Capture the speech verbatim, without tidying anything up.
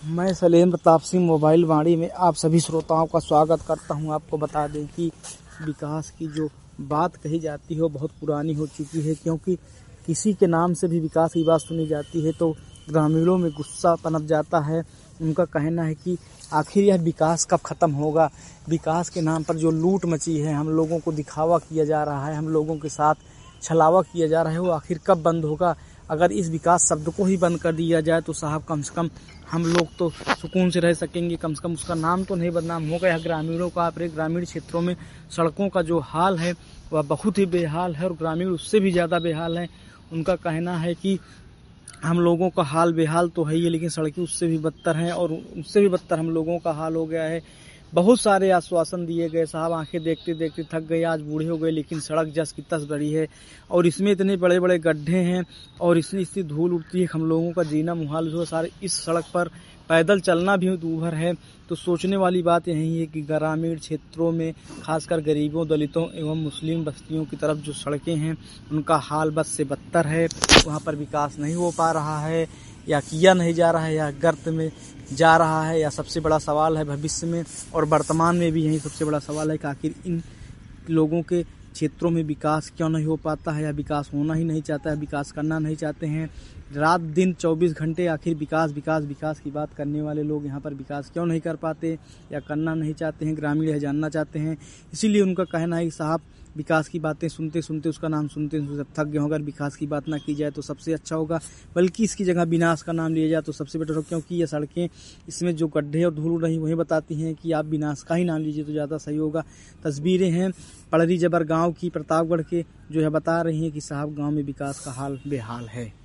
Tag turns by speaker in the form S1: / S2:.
S1: मैं सलेम प्रताप सिंह मोबाइल वाणी में आप सभी श्रोताओं का स्वागत करता हूं। आपको बता दें कि विकास की जो बात कही जाती है वो बहुत पुरानी हो चुकी है, क्योंकि किसी के नाम से भी विकास की बात सुनी जाती है तो ग्रामीणों में गुस्सा पनप जाता है। उनका कहना है कि आखिर यह विकास कब ख़त्म होगा। विकास के नाम पर जो लूट मची है, हम लोगों को दिखावा किया जा रहा है, हम लोगों के साथ छलावा किया जा रहा है, वो आखिर कब बंद होगा। अगर इस विकास शब्द को ही बंद कर दिया जाए तो साहब कम से कम हम लोग तो सुकून से रह सकेंगे, कम से कम उसका नाम तो नहीं बदनाम होगा। यह ग्रामीणों का अपने ग्रामीण क्षेत्रों में सड़कों का जो हाल है वह बहुत ही बेहाल है और ग्रामीण उससे भी ज़्यादा बेहाल है। उनका कहना है कि हम लोगों का हाल बेहाल तो है ही, लेकिन सड़कें उससे भी बदतर हैं और उससे भी बदतर हम लोगों का हाल हो गया है। बहुत सारे आश्वासन दिए गए साहब, आंखें देखते देखते थक गए, आज बूढ़े हो गए, लेकिन सड़क जस की तस बड़ी है और इसमें इतने बड़े बड़े गड्ढे हैं और इसमें इससे धूल उठती है, हम लोगों का जीना मुहाल हो। सारे इस सड़क पर पैदल चलना भी दूभर है। तो सोचने वाली बात यही है कि ग्रामीण क्षेत्रों में खासकर गरीबों, दलितों एवं मुस्लिम बस्तियों की तरफ जो सड़कें हैं उनका हाल बद से बदतर है। वहाँ पर विकास नहीं हो पा रहा है या किया नहीं जा रहा है या गर्त में जा रहा है, या सबसे बड़ा सवाल है भविष्य में और वर्तमान में भी यही सबसे बड़ा सवाल है कि आखिर इन लोगों के क्षेत्रों में विकास क्यों नहीं हो पाता है या विकास होना ही नहीं चाहता है, विकास करना नहीं चाहते हैं। रात दिन चौबीस घंटे आखिर विकास विकास विकास की बात करने वाले लोग यहाँ पर विकास क्यों नहीं कर पाते या करना नहीं चाहते हैं। ग्रामीण यह जानना चाहते हैं। इसीलिए उनका कहना है कि साहब विकास की बातें सुनते सुनते उसका नाम सुनते सुनते थक गए। अगर विकास की बात ना की जाए तो सबसे अच्छा होगा, बल्कि इसकी जगह विनाश का नाम लिया जाए तो सबसे बेटर हो, क्योंकि ये सड़कें इसमें जो गड्ढे और धूल रही वही बताती हैं कि आप विनाश का ही नाम लीजिए तो ज़्यादा सही होगा। तस्वीरें हैं पड़री जबर गाँव की, प्रतापगढ़ के, जो है बता रही हैं कि साहब गाँव में विकास का हाल बेहाल है।